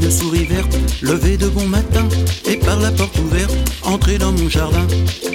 une souris verte, lever de bon matin, et par la porte ouverte, entrer dans mon jardin.